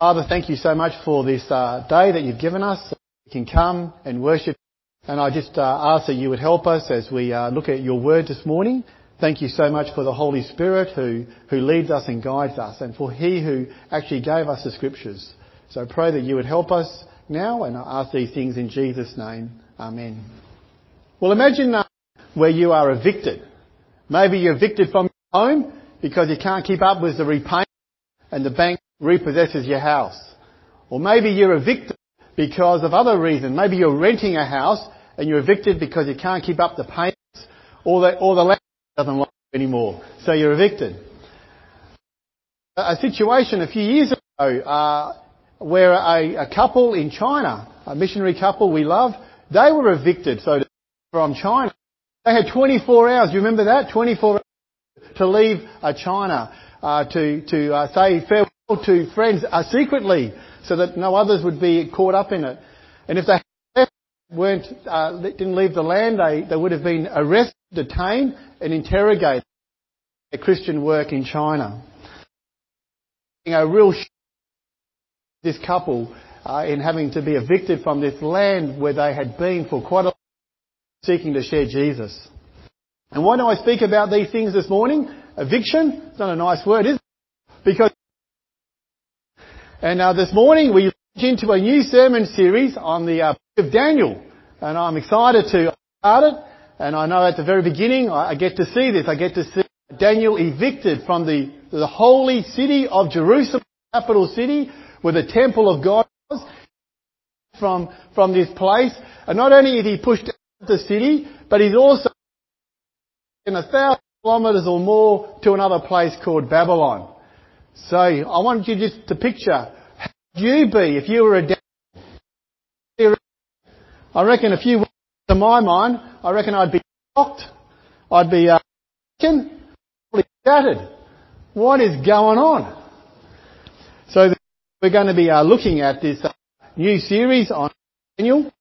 Father, thank you so much for this day that you've given us. We can come and worship. And I just ask that you would help us as we look at your word this morning. Thank you so much for the Holy Spirit who leads us and guides us, and for he who actually gave us the scriptures. So I pray that you would help us now, and I ask these things in Jesus' name. Amen. Well, imagine where you are evicted. Maybe you're evicted from your home because you can't keep up with the repayment and the bank repossesses your house. Or maybe you're evicted because of other reasons. Maybe you're renting a house and you're evicted because you can't keep up the payments, or the landlord doesn't like you anymore, so you're evicted. A situation a few years ago where a couple in China, a missionary couple we love, they were evicted from China. They had 24 hours. You remember that? 24 hours to leave China, to say farewell to friends secretly, so that no others would be caught up in it. And if they didn't leave the land, they would have been arrested, detained, and interrogated. Their Christian work in China. A real this couple in having to be evicted from this land where they had been for quite a long time, seeking to share Jesus. And why do I speak about these things this morning? Eviction? It's not a nice word, is it? And this morning we launched into a new sermon series on the book of Daniel. And I'm excited to start it. And I know at the very beginning I get to see this. I get to see Daniel evicted from the holy city of Jerusalem, capital city, where the temple of God was, from this place. And not only is he pushed out of the city, but he's also in 1,000 kilometres or more to another place called Babylon. So I want you just to picture, how would you be if you were a Daniel? I reckon a few words to my mind, I reckon I'd be shocked. I'd be shattered. What is going on? So we're going to be looking at this new series on Daniel.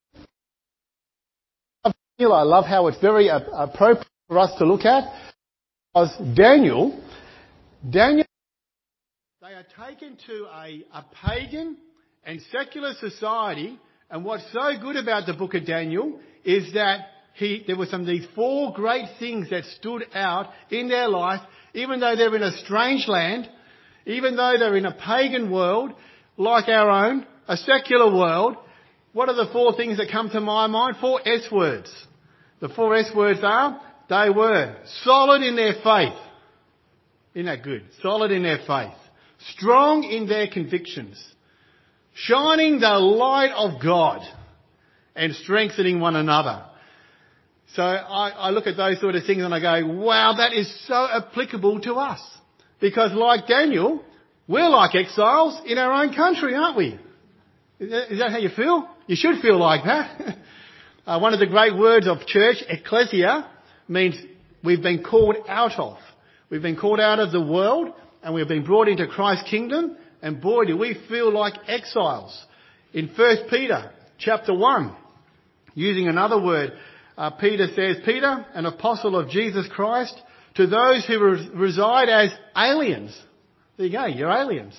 I love how it's very appropriate for us to look at. Because Daniel, they are taken to a pagan and secular society, and what's so good about the book of Daniel is that there were these four great things that stood out in their life, even though they're in a strange land, even though they're in a pagan world like our own, a secular world. What are the four things that come to my mind? 4 S words. The 4 S words are, they were solid in their faith. Isn't that good? Solid in their faith. Strong in their convictions. Shining the light of God. And strengthening one another. So I look at those sort of things and I go, wow, that is so applicable to us. Because like Daniel, we're like exiles in our own country, aren't we? Is that how you feel? You should feel like that. One of the great words of church, ecclesia, means we've been called out of. We've been called out of the world and we've been brought into Christ's kingdom. And boy, do we feel like exiles. In 1 Peter chapter 1, using another word, Peter says, Peter, an apostle of Jesus Christ, to those who reside as aliens. There you go, you're aliens.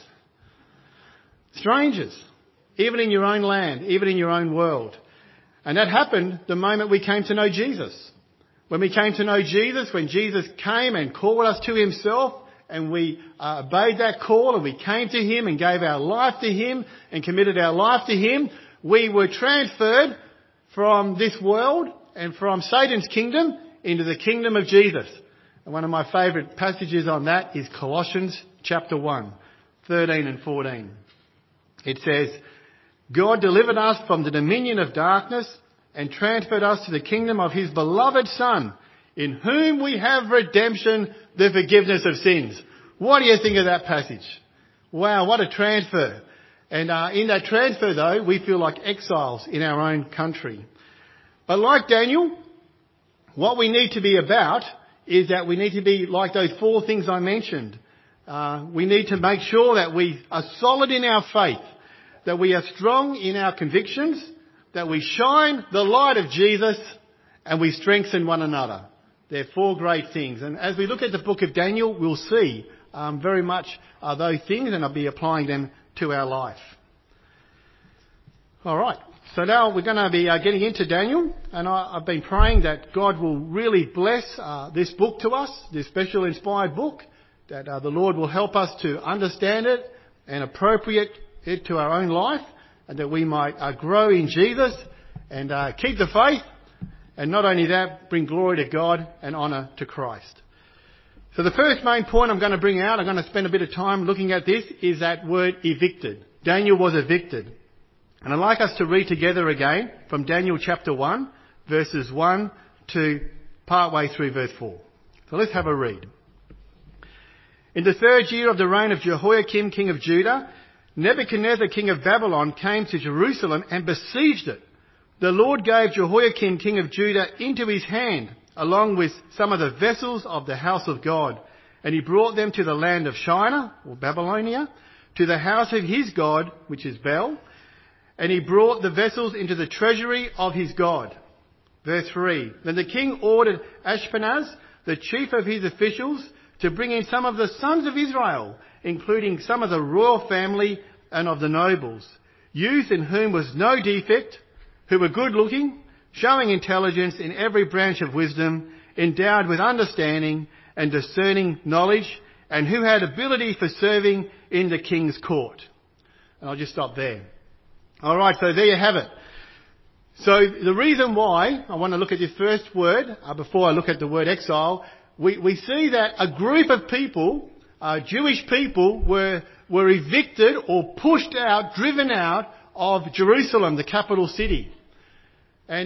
Strangers. Even in your own land, even in your own world. And that happened the moment we came to know Jesus. When we came to know Jesus, when Jesus came and called us to himself, and we obeyed that call and we came to him and gave our life to him and committed our life to him, we were transferred from this world and from Satan's kingdom into the kingdom of Jesus. And one of my favourite passages on that is Colossians chapter 1, 13 and 14. It says, God delivered us from the dominion of darkness and transferred us to the kingdom of his beloved Son, in whom we have redemption, the forgiveness of sins. What do you think of that passage? Wow, what a transfer. And in that transfer, though, we feel like exiles in our own country. But like Daniel, what we need to be about is that we need to be like those 4 things I mentioned. We need to make sure that we are solid in our faith, that we are strong in our convictions, that we shine the light of Jesus, and we strengthen one another. They're 4 great things. And as we look at the book of Daniel, we'll see very much those things, and I'll be applying them to our life. All right, so now we're going to be getting into Daniel, and I've been praying that God will really bless this book to us, this special inspired book, that the Lord will help us to understand it and appropriate it to our own life, and that we might grow in Jesus and keep the faith, and not only that, bring glory to God and honour to Christ. So the first main point I'm going to bring out, I'm going to spend a bit of time looking at this, is that word evicted. Daniel was evicted. And I'd like us to read together again from Daniel chapter 1, verses 1 to partway through verse 4. So let's have a read. In the third year of the reign of Jehoiakim, king of Judah, Nebuchadnezzar, king of Babylon, came to Jerusalem and besieged it. The Lord gave Jehoiakim, king of Judah, into his hand, along with some of the vessels of the house of God. And he brought them to the land of Shinar, or Babylonia, to the house of his God, which is Bel. And he brought the vessels into the treasury of his God. Verse 3. Then the king ordered Ashpenaz, the chief of his officials, to bring in some of the sons of Israel, including some of the royal family and of the nobles, youth in whom was no defect, who were good looking, showing intelligence in every branch of wisdom, endowed with understanding and discerning knowledge, and who had ability for serving in the king's court. And I'll just stop there. All right, so there you have it. So the reason why I want to look at this first word, before I look at the word exile, we see that a group of people, Jewish people, were evicted or pushed out, driven out of Jerusalem, the capital city. And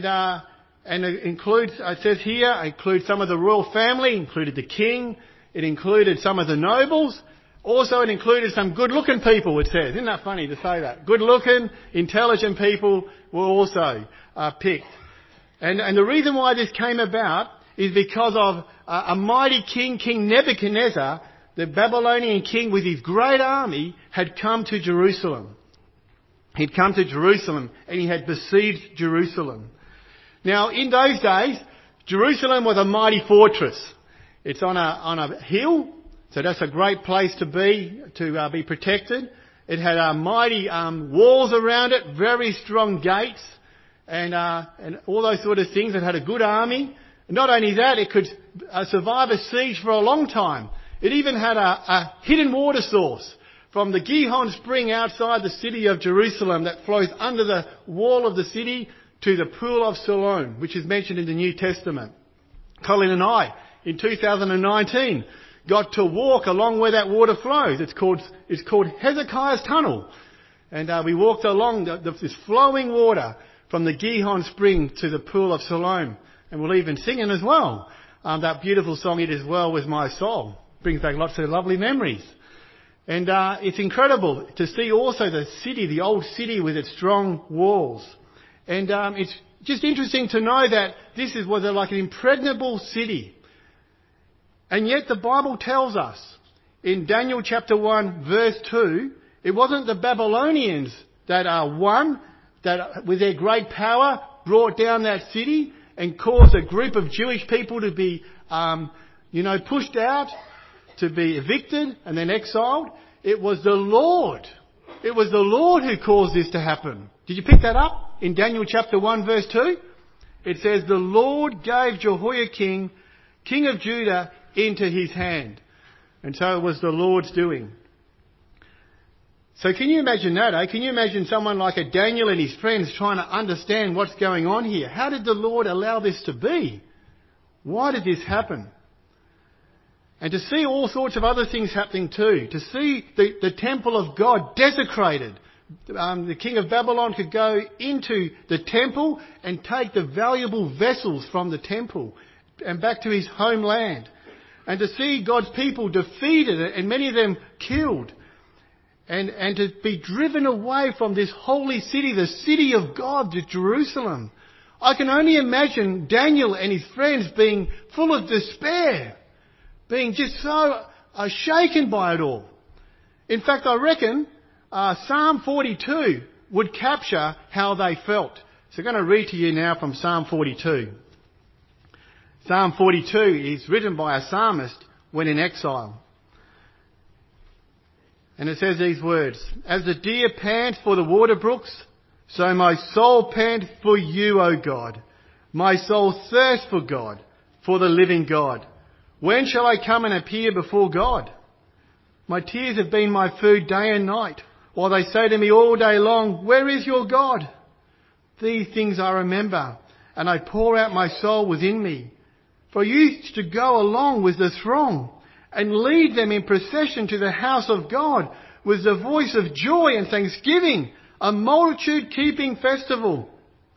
it includes, it says here, it includes some of the royal family, included the king, it included some of the nobles. Also, it included some good-looking people, it says. Isn't that funny to say that? Good-looking, intelligent people were also picked. And the reason why this came about is because of a mighty king, King Nebuchadnezzar, the Babylonian king with his great army, had come to Jerusalem. He'd come to Jerusalem and he had besieged Jerusalem. Now, in those days, Jerusalem was a mighty fortress. It's on a hill. So that's a great place to be protected. It had mighty walls around it, very strong gates, and all those sort of things. It had a good army. Not only that, it could survive a siege for a long time. It even had a hidden water source from the Gihon spring outside the city of Jerusalem that flows under the wall of the city to the pool of Siloam, which is mentioned in the New Testament. Colin and I, in 2019, got to walk along where that water flows. It's called Hezekiah's Tunnel. And we walked along this flowing water from the Gihon spring to the pool of Siloam. And we'll even sing it as well. That beautiful song, It Is Well With My Soul. Brings back lots of lovely memories. And it's incredible to see also the city, the old city with its strong walls. And it's just interesting to know that this was like an impregnable city. And yet the Bible tells us in Daniel chapter 1 verse 2, it wasn't the Babylonians that won, that with their great power brought down that city and caused a group of Jewish people to be, pushed out, to be evicted and then exiled. It was the Lord. It was the Lord who caused this to happen. Did you pick that up in Daniel chapter 1 verse 2? It says, the Lord gave Jehoiakim, king of Judah, into his hand. And so it was the Lord's doing. So can you imagine that, eh? Can you imagine someone like a Daniel and his friends trying to understand what's going on here? How did the Lord allow this to be? Why did this happen? And to see all sorts of other things happening too. To see the temple of God desecrated. The king of Babylon could go into the temple and take the valuable vessels from the temple and back to his homeland. And to see God's people defeated and many of them killed. And to be driven away from this holy city, the city of God, to Jerusalem. I can only imagine Daniel and his friends being full of despair. Being just so shaken by it all. In fact, I reckon Psalm 42 would capture how they felt. So I'm going to read to you now from Psalm 42. Psalm 42 is written by a psalmist when in exile. And it says these words, "As the deer pants for the water brooks, so my soul pants for you, O God. My soul thirsts for God, for the living God. When shall I come and appear before God? My tears have been my food day and night, while they say to me all day long, 'Where is your God?' These things I remember, and I pour out my soul within me. For I used to go along with the throng and lead them in procession to the house of God with the voice of joy and thanksgiving, a multitude keeping festival."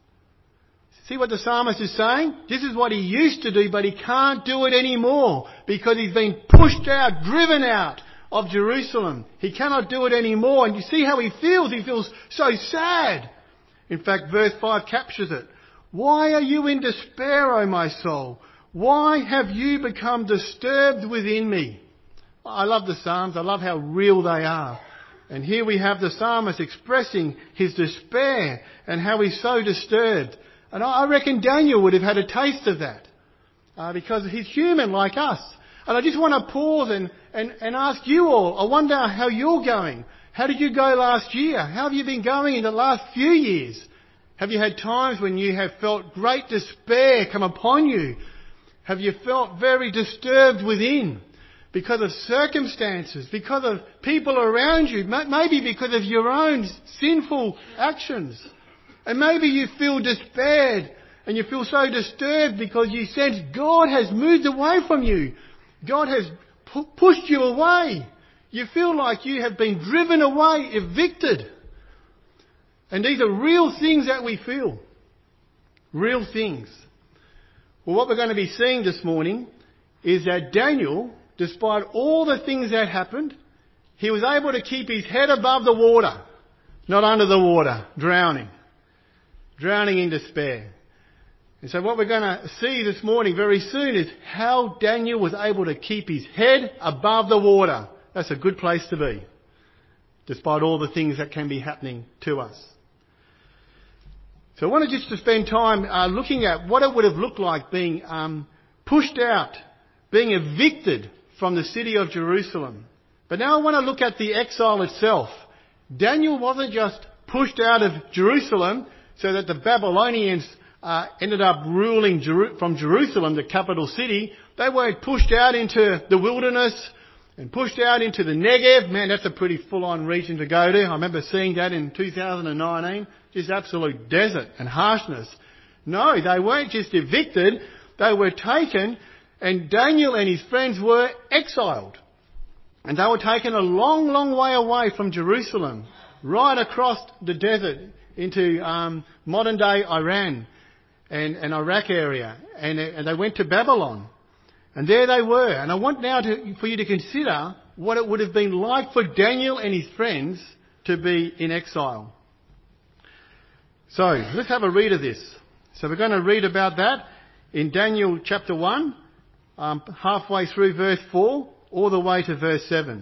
See what the psalmist is saying? This is what he used to do, but he can't do it anymore because he's been pushed out, driven out of Jerusalem. He cannot do it anymore. And you see how he feels. He feels so sad. In fact, verse 5 captures it. "Why are you in despair, O my soul? Why have you become disturbed within me?" I love the Psalms. I love how real they are. And here we have the psalmist expressing his despair and how he's so disturbed. And I reckon Daniel would have had a taste of that because he's human like us. And I just want to pause and ask you all, I wonder how you're going. How did you go last year? How have you been going in the last few years? Have you had times when you have felt great despair come upon you? Have you felt very disturbed within because of circumstances, because of people around you, maybe because of your own sinful actions? And maybe you feel despaired and you feel so disturbed because you sense God has moved away from you. God has pushed you away. You feel like you have been driven away, evicted. And these are real things that we feel. Real things. Well, what we're going to be seeing this morning is that Daniel, despite all the things that happened, he was able to keep his head above the water, not under the water, drowning in despair. And so what we're going to see this morning very soon is how Daniel was able to keep his head above the water. That's a good place to be, despite all the things that can be happening to us. So I wanted just to spend time looking at what it would have looked like being pushed out, being evicted from the city of Jerusalem. But now I want to look at the exile itself. Daniel wasn't just pushed out of Jerusalem so that the Babylonians ended up ruling from Jerusalem, the capital city. They were pushed out into the wilderness and pushed out into the Negev. Man, that's a pretty full-on region to go to. I remember seeing that in 2019. Just absolute desert and harshness. No, they weren't just evicted. They were taken, and Daniel and his friends were exiled. And they were taken a long, long way away from Jerusalem, right across the desert into modern-day Iran and Iraq area. And they went to Babylon. And there they were. And I want now for you to consider what it would have been like for Daniel and his friends to be in exile. So let's have a read of this. So we're going to read about that in Daniel chapter 1, halfway through verse 4, all the way to verse 7.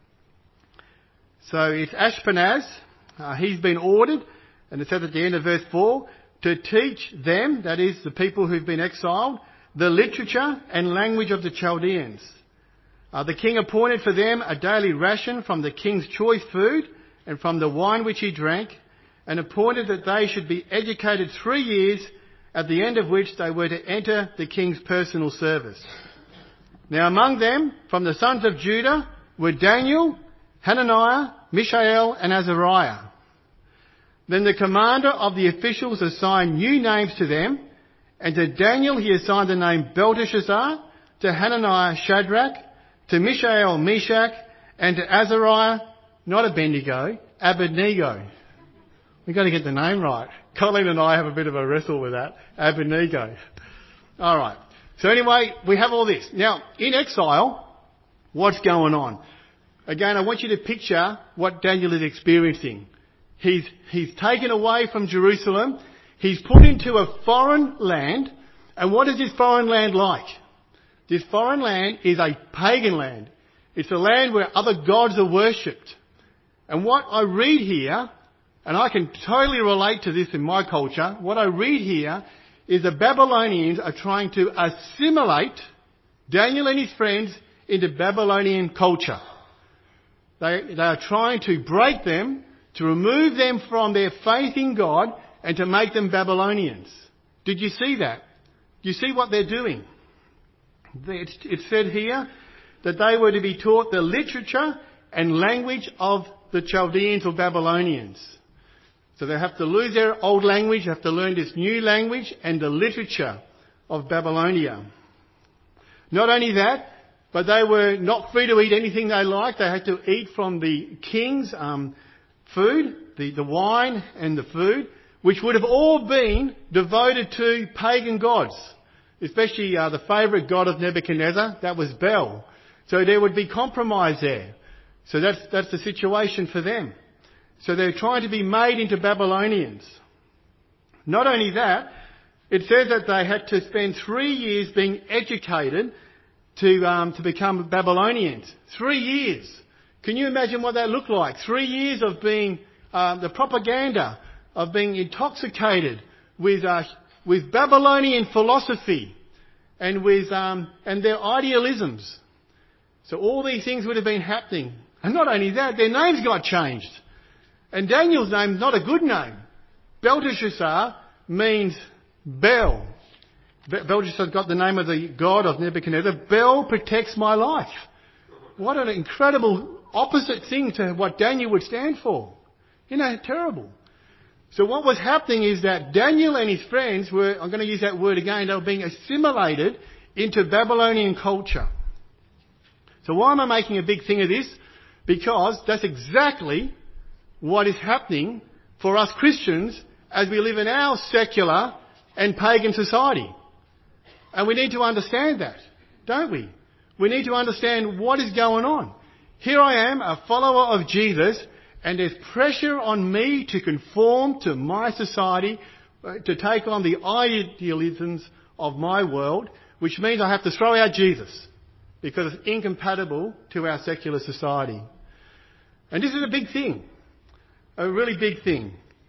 So it's Ashpenaz. He's been ordered, and it says at the end of verse 4, to teach them, that is the people who've been exiled, the literature and language of the Chaldeans. The king appointed for them a daily ration from the king's choice food and from the wine which he drank, and appointed that they should be educated 3 years, at the end of which they were to enter the king's personal service. Now among them, from the sons of Judah, were Daniel, Hananiah, Mishael and Azariah. Then the commander of the officials assigned new names to them, and to Daniel he assigned the name Belteshazzar, to Hananiah Shadrach, to Mishael Meshach, and to Azariah, not Abednego, Abednego. We've got to get the name right. Colleen and I have a bit of a wrestle with that. Abednego. All right. So anyway, we have all this. Now, in exile, what's going on? Again, I want you to picture what Daniel is experiencing. He's taken away from Jerusalem. He's put into a foreign land. And what is this foreign land like? This foreign land is a pagan land. It's a land where other gods are worshipped. And what I read here, and I can totally relate to this in my culture, what I read here is the Babylonians are trying to assimilate Daniel and his friends into Babylonian culture. They are trying to break them, to remove them from their faith in God and to make them Babylonians. Did you see that? Do you see what they're doing? It said here that they were to be taught the literature and language of the Chaldeans or Babylonians. So they have to lose their old language, have to learn this new language and the literature of Babylonia. Not only that, but they were not free to eat anything they liked. They had to eat from the king's food, the wine and the food, which would have all been devoted to pagan gods, especially the favourite god of Nebuchadnezzar, that was Bel. So there would be compromise there. So that's the situation for them. So they're trying to be made into Babylonians. Not only that, it says that they had to spend 3 years being educated to become Babylonians. 3 years. Can you imagine what that looked like? 3 years of being the propaganda, of being intoxicated with Babylonian philosophy and with and their idealisms. So all these things would have been happening. And not only that, their names got changed. And Daniel's name is not a good name. Belteshazzar means Bel. Belteshazzar got the name of the god of Nebuchadnezzar. Bel protects my life. What an incredible opposite thing to what Daniel would stand for. Terrible. So what was happening is that Daniel and his friends were, I'm going to use that word again, they were being assimilated into Babylonian culture. So why am I making a big thing of this? Because that's exactly what is happening for us Christians as we live in our secular and pagan society. And we need to understand that, don't we? We need to understand what is going on. Here I am, a follower of Jesus, and there's pressure on me to conform to my society, to take on the idealisms of my world, which means I have to throw out Jesus because it's incompatible to our secular society. And this is a big thing, a really big thing.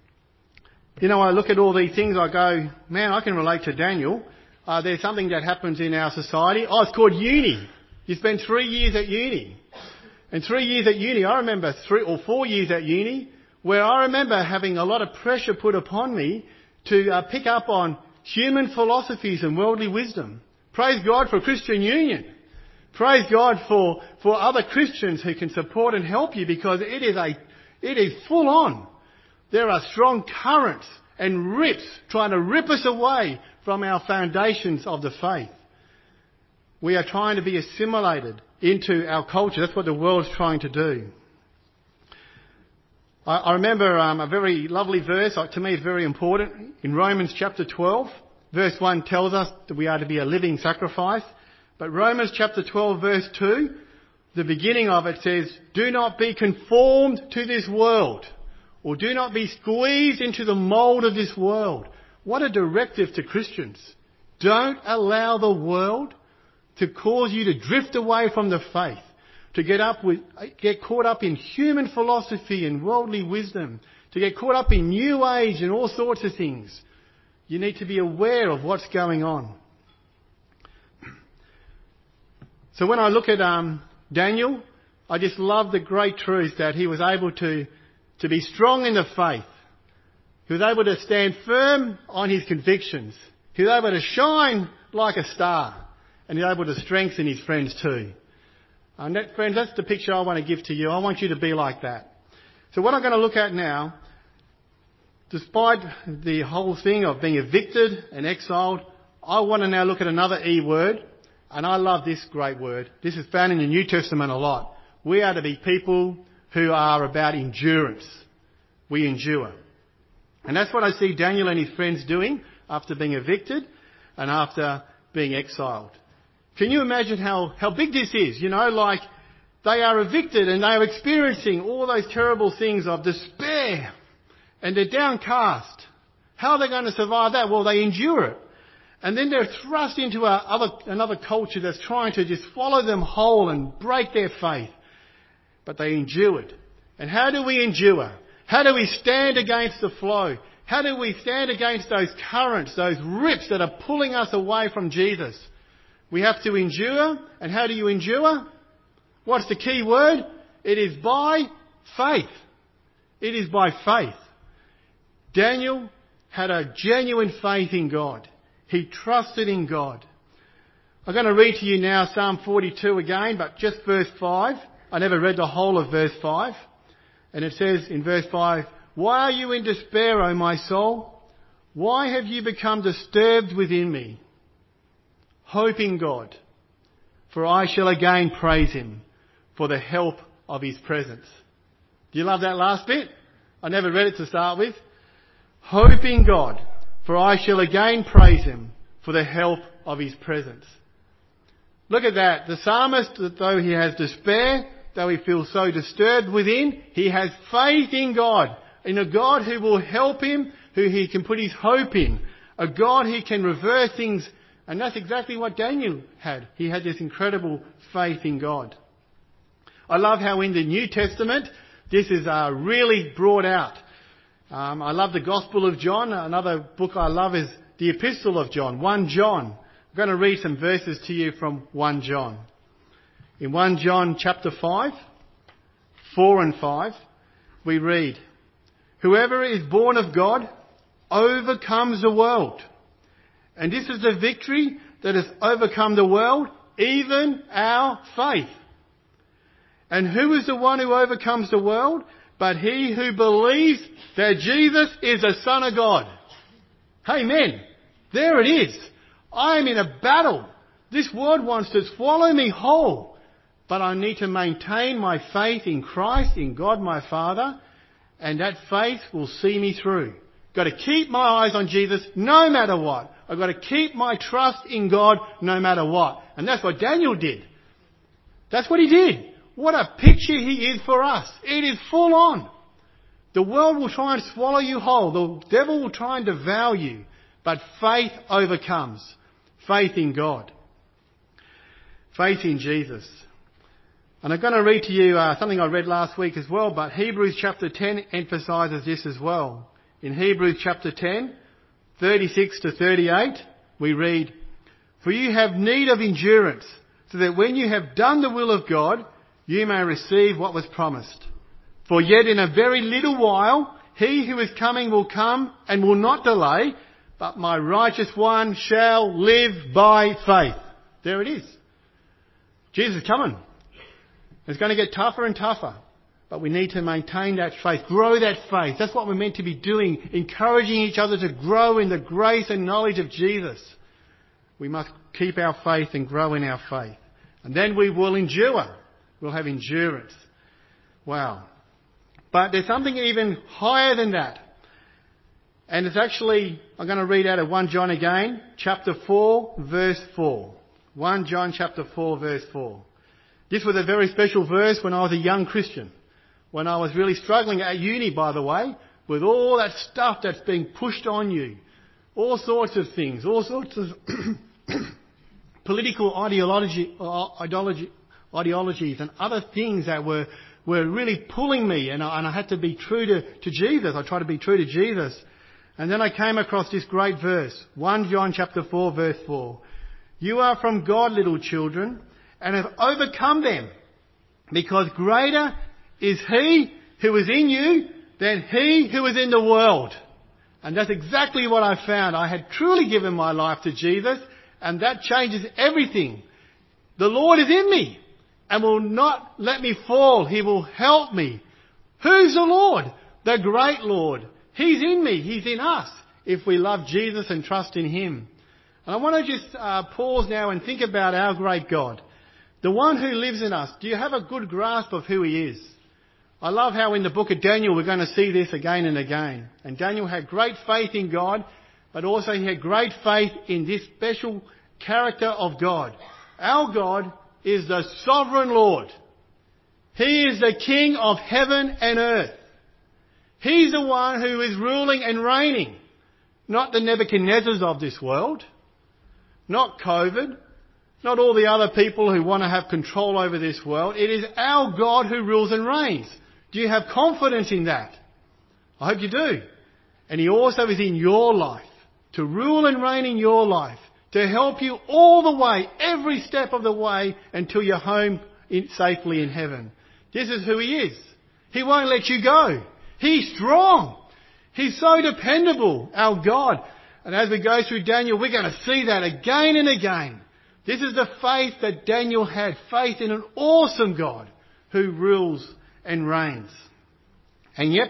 I look at all these things, I go, man, I can relate to Daniel. There's something that happens in our society. It's called uni. You spend 3 years at uni. And 3 years at uni, I remember 3 or 4 years at uni, where I remember having a lot of pressure put upon me to pick up on human philosophies and worldly wisdom. Praise God for Christian Union. Praise God for other Christians who can support and help you, because it is full on. There are strong currents and rips trying to rip us away from our foundations of the faith. We are trying to be assimilated into our culture. That's what the world's trying to do. I remember a very lovely verse, to me it's very important, in Romans chapter 12. Verse 1 tells us that we are to be a living sacrifice. But Romans chapter 12 verse 2, the beginning of it says, do not be conformed to this world, or do not be squeezed into the mould of this world. What a directive to Christians. Don't allow the world to cause you to drift away from the faith, to get caught up in human philosophy and worldly wisdom, to get caught up in New Age and all sorts of things. You need to be aware of what's going on. So when I look at Daniel, I just love the great truth that he was able to be strong in the faith. He was able to stand firm on his convictions. He was able to shine like a star. And he was able to strengthen his friends too. Friends, that's the picture I want to give to you. I want you to be like that. So what I'm going to look at now, despite the whole thing of being evicted and exiled, I want to now look at another E word. And I love this great word. This is found in the New Testament a lot. We are to be people who are about endurance. We endure. And that's what I see Daniel and his friends doing after being evicted and after being exiled. Can you imagine how big this is? Like they are evicted and they are experiencing all those terrible things of despair and they're downcast. How are they going to survive that? Well, they endure it. And then they're thrust into another culture that's trying to just swallow them whole and break their faith. But they endure it. And how do we endure? How do we stand against the flow? How do we stand against those currents, those rips that are pulling us away from Jesus? We have to endure. And how do you endure? What's the key word? It is by faith. It is by faith. Daniel had a genuine faith in God. He trusted in God. I'm going to read to you now Psalm 42 again, but just verse 5. I never read the whole of verse 5. And it says in verse 5, "Why are you in despair, O my soul? Why have you become disturbed within me? Hope in God, for I shall again praise him for the help of his presence." Do you love that last bit? I never read it to start with. Hope in God, for I shall again praise him for the help of his presence. Look at that. The psalmist, though he has despair, though he feels so disturbed within, he has faith in God, in a God who will help him, who he can put his hope in, a God who can reverse things. And that's exactly what Daniel had. He had this incredible faith in God. I love how in the New Testament this is really brought out. I love the Gospel of John. Another book I love is the Epistle of John, 1 John. I'm going to read some verses to you from 1 John. In 1 John chapter 5, 4 and 5, we read, "Whoever is born of God overcomes the world. And this is the victory that has overcome the world, even our faith. And who is the one who overcomes the world? But he who believes that Jesus is the Son of God." Amen. There it is. I am in a battle. This world wants to swallow me whole. But I need to maintain my faith in Christ, in God my Father, and that faith will see me through. Got to keep my eyes on Jesus no matter what. I've got to keep my trust in God no matter what. And that's what Daniel did. That's what he did. What a picture he is for us. It is full on. The world will try and swallow you whole. The devil will try and devour you. But faith overcomes. Faith in God. Faith in Jesus. And I'm going to read to you something I read last week as well, but Hebrews chapter 10 emphasises this as well. In Hebrews chapter 10, 36 to 38, we read, "For you have need of endurance, so that when you have done the will of God, you may receive what was promised. For yet in a very little while, he who is coming will come and will not delay, but my righteous one shall live by faith." There it is. Jesus is coming. It's going to get tougher and tougher. But we need to maintain that faith, grow that faith. That's what we're meant to be doing, encouraging each other to grow in the grace and knowledge of Jesus. We must keep our faith and grow in our faith. And then we will endure. We'll have endurance. Wow. But there's something even higher than that. And it's actually, I'm going to read out of 1 John again, chapter 4, verse 4. 1 John chapter 4, verse 4. This was a very special verse when I was a young Christian. When I was really struggling at uni, by the way, with all that stuff that's being pushed on you. All sorts of things, all sorts of political ideologies and other things that were really pulling me. And I had to be true to Jesus. I tried to be true to Jesus. And then I came across this great verse, 1 John chapter 4, verse 4. "You are from God, little children, and have overcome them, because greater is he who is in you than he who is in the world." And that's exactly what I found. I had truly given my life to Jesus, and that changes everything. The Lord is in me and will not let me fall. He will help me. Who's the Lord? The great Lord. He's in me. He's in us if we love Jesus and trust in him. And I want to just pause now and think about our great God. The one who lives in us. Do you have a good grasp of who he is? I love how in the book of Daniel we're going to see this again and again. And Daniel had great faith in God, but also he had great faith in this special character of God. Our God is the sovereign Lord. He is the King of heaven and earth. He's the one who is ruling and reigning. Not the Nebuchadnezzars of this world. Not COVID. Not all the other people who want to have control over this world. It is our God who rules and reigns. Do you have confidence in that? I hope you do. And he also is in your life. To rule and reign in your life. To help you all the way, every step of the way, until you're home safely in heaven. This is who he is. He won't let you go. He's strong. He's so dependable, our God. And as we go through Daniel, we're going to see that again and again. This is the faith that Daniel had. Faith in an awesome God who rules and reigns. And yet,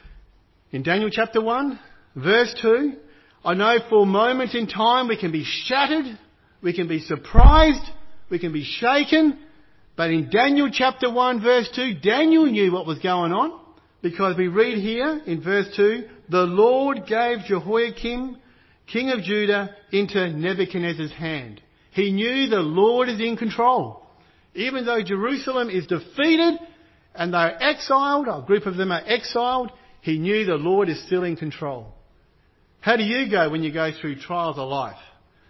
in Daniel chapter 1, verse 2, I know for moments in time we can be shattered, we can be surprised, we can be shaken. But in Daniel chapter 1, verse 2, Daniel knew what was going on. Because we read here in verse 2, the Lord gave Jehoiakim, king of Judah, into Nebuchadnezzar's hand. He knew the Lord is in control. Even though Jerusalem is defeated and they're exiled, a group of them are exiled, he knew the Lord is still in control. How do you go when you go through trials of life?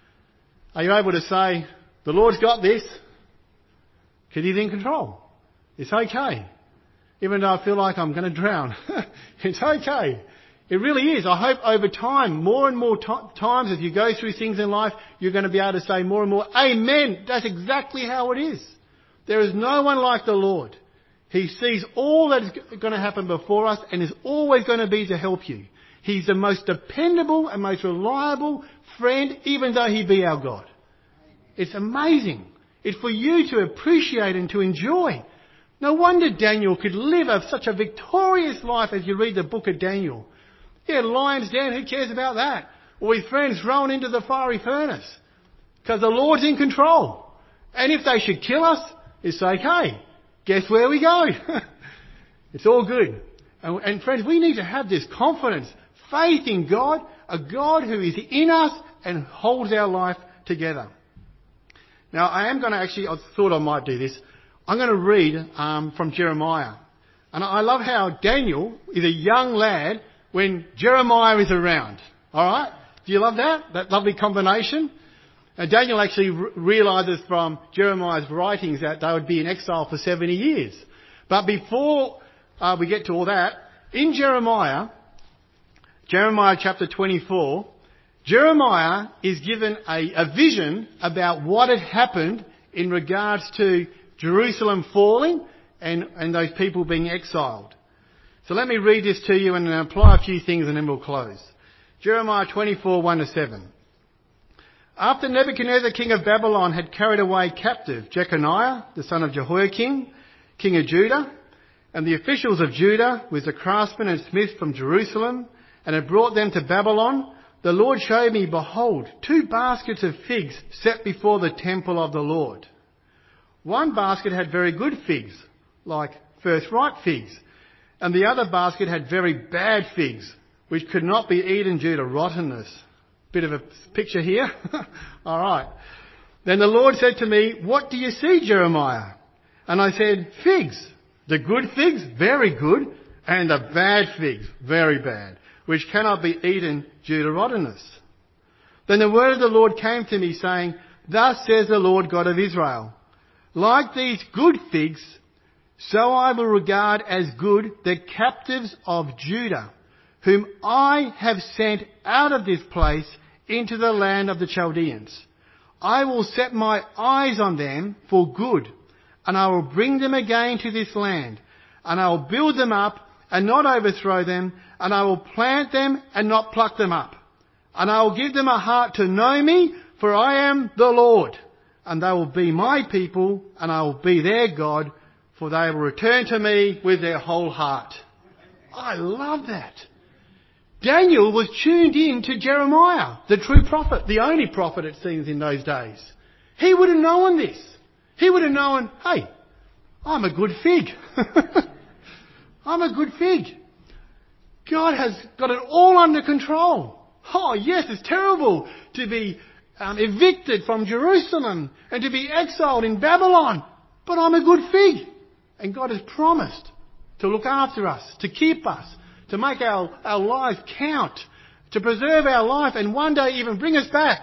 Are you able to say, the Lord's got this? Because he's in control. It's okay. Even though I feel like I'm going to drown. It's okay. It really is. I hope over time, more and more times as you go through things in life, you're going to be able to say more and more, Amen. That's exactly how it is. There is no one like the Lord. He sees all that is going to happen before us and is always going to be to help you. He's the most dependable and most reliable friend, even though he be our God. It's amazing. It's for you to appreciate and to enjoy. No wonder Daniel could live such a victorious life as you read the book of Daniel. He had lions down, who cares about that? Or his friends thrown into the fiery furnace. Because the Lord's in control. And if they should kill us, it's okay. Guess where we go? It's all good. And friends, we need to have this confidence, faith in God, a God who is in us and holds our life together. Now, I thought I might do this. I'm going to read from Jeremiah. And I love how Daniel is a young lad when Jeremiah is around. Alright? Do you love that? That lovely combination? And Daniel actually realises from Jeremiah's writings that they would be in exile for 70 years. But before we get to all that, in Jeremiah chapter 24, Jeremiah is given a vision about what had happened in regards to Jerusalem falling and those people being exiled. So let me read this to you and apply a few things and then we'll close. Jeremiah 24, 1-7. After Nebuchadnezzar, king of Babylon, had carried away captive Jeconiah, the son of Jehoiakim, king of Judah, and the officials of Judah with the craftsmen and smiths from Jerusalem, and had brought them to Babylon, the Lord showed me, behold, 2 baskets of figs set before the temple of the Lord. One basket had very good figs, like first-ripe figs, and the other basket had very bad figs, which could not be eaten due to rottenness. Bit of a picture here. All right. Then the Lord said to me, what do you see, Jeremiah? And I said, figs. The good figs, very good, and the bad figs, very bad, which cannot be eaten due to rottenness. Then the word of the Lord came to me, saying, thus says the Lord God of Israel, like these good figs, so I will regard as good the captives of Judah, whom I have sent out of this place into the land of the Chaldeans. I will set my eyes on them for good, and I will bring them again to this land, and I will build them up and not overthrow them, and I will plant them and not pluck them up. And I will give them a heart to know me, for I am the Lord. And they will be my people, and I will be their God, for they will return to me with their whole heart. I love that. Daniel was tuned in to Jeremiah, the true prophet, the only prophet it seems in those days. He would have known this. He would have known, hey, I'm a good fig. I'm a good fig. God has got it all under control. Oh yes, it's terrible to be evicted from Jerusalem and to be exiled in Babylon. But I'm a good fig. And God has promised to look after us, to keep us, to make our lives count, to preserve our life and one day even bring us back.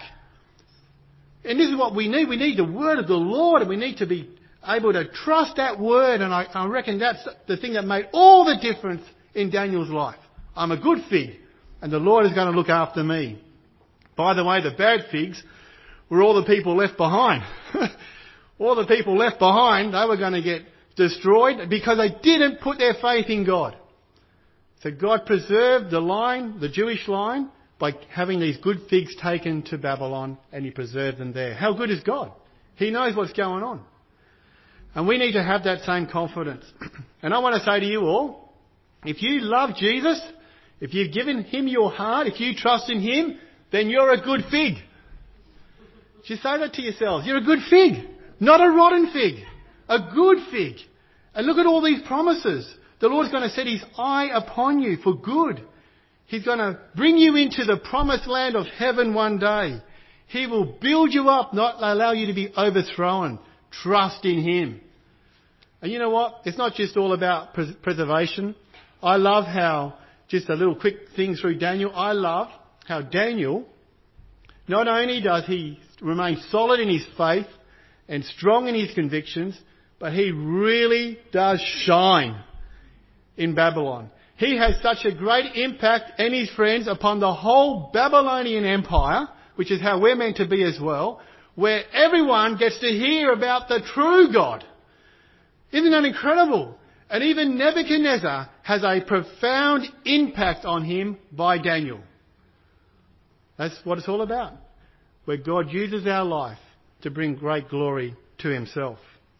And this is what we need. We need the word of the Lord, and we need to be able to trust that word. And I reckon that's the thing that made all the difference in Daniel's life. I'm a good fig, and the Lord is going to look after me. By the way, the bad figs were all the people left behind. All the people left behind, they were going to get destroyed because they didn't put their faith in God. So God preserved the Jewish line, by having these good figs taken to Babylon, and he preserved them there. How good is God? He knows what's going on. And we need to have that same confidence. And I want to say to you all, if you love Jesus, if you've given him your heart, if you trust in him, then you're a good fig. Just say that to yourselves. You're a good fig, not a rotten fig. A good fig. And look at all these promises. The Lord's going to set his eye upon you for good. He's going to bring you into the promised land of heaven one day. He will build you up, not allow you to be overthrown. Trust in him. And you know what? It's not just all about preservation. I love how, just a little quick thing through Daniel, I love how Daniel, not only does he remain solid in his faith and strong in his convictions, but he really does shine in Babylon. He has such a great impact, and his friends, upon the whole Babylonian Empire, which is how we're meant to be as well, where everyone gets to hear about the true God. Isn't that incredible? And even Nebuchadnezzar has a profound impact on him by Daniel. That's what it's all about. Where God uses our life to bring great glory to himself.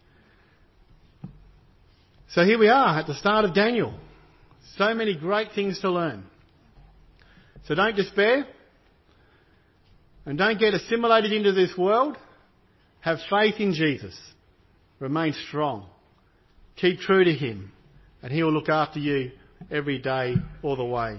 So here we are at the start of Daniel. So many great things to learn. So don't despair. And don't get assimilated into this world. Have faith in Jesus. Remain strong. Keep true to him. And he will look after you every day, all the way.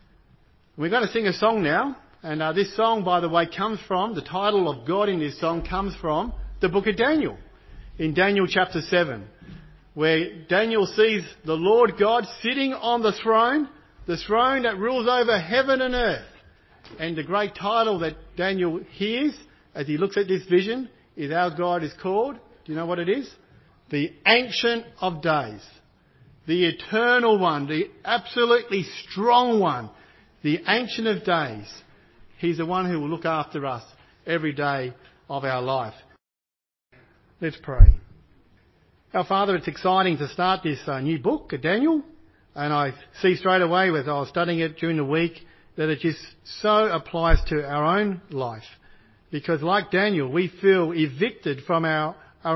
We're going to sing a song now. And this song, by the way, comes from, the title of God in this song comes from the book of Daniel. In Daniel chapter 7. Where Daniel sees the Lord God sitting on the throne that rules over heaven and earth. And the great title that Daniel hears as he looks at this vision is our God is called, do you know what it is? The Ancient of Days. The Eternal One, the absolutely strong one, the Ancient of Days. He's the one who will look after us every day of our life. Let's pray. Our Father, it's exciting to start this new book of Daniel, and I see straight away as I was studying it during the week that it just so applies to our own life. Because like Daniel, we feel evicted from our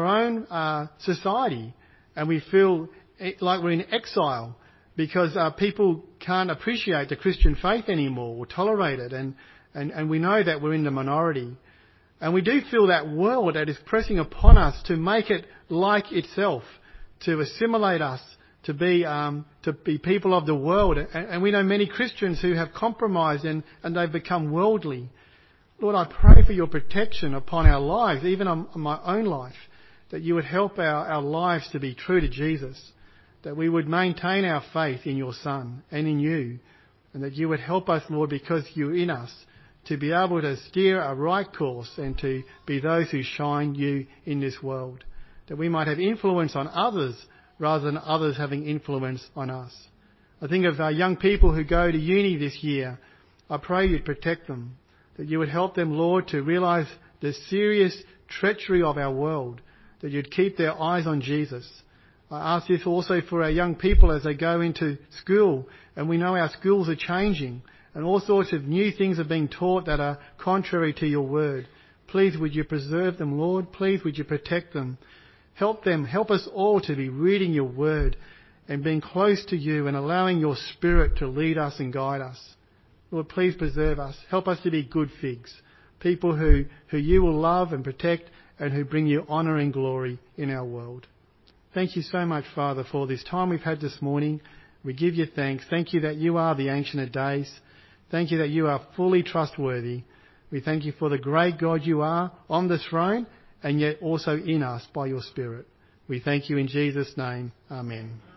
own society, and we feel like we're in exile because people can't appreciate the Christian faith anymore or tolerate it, and we know that we're in the minority. And we do feel that world that is pressing upon us to make it like itself, to assimilate us, to be people of the world. And we know many Christians who have compromised and they've become worldly. Lord, I pray for your protection upon our lives, even on my own life, that you would help our lives to be true to Jesus, that we would maintain our faith in your Son and in you, and that you would help us, Lord, because you're in us, to be able to steer a right course and to be those who shine you in this world. That we might have influence on others rather than others having influence on us. I think of our young people who go to uni this year. I pray you'd protect them. That you would help them, Lord, to realise the serious treachery of our world. That you'd keep their eyes on Jesus. I ask this also for our young people as they go into school. And we know our schools are changing. And all sorts of new things are being taught that are contrary to your word. Please would you preserve them, Lord. Please would you protect them. Help them. Help us all to be reading your word and being close to you and allowing your Spirit to lead us and guide us. Lord, please preserve us. Help us to be good figs. People who you will love and protect and who bring you honour and glory in our world. Thank you so much, Father, for this time we've had this morning. We give you thanks. Thank you that you are the Ancient of Days. Thank you that you are fully trustworthy. We thank you for the great God you are on the throne and yet also in us by your Spirit. We thank you in Jesus' name. Amen.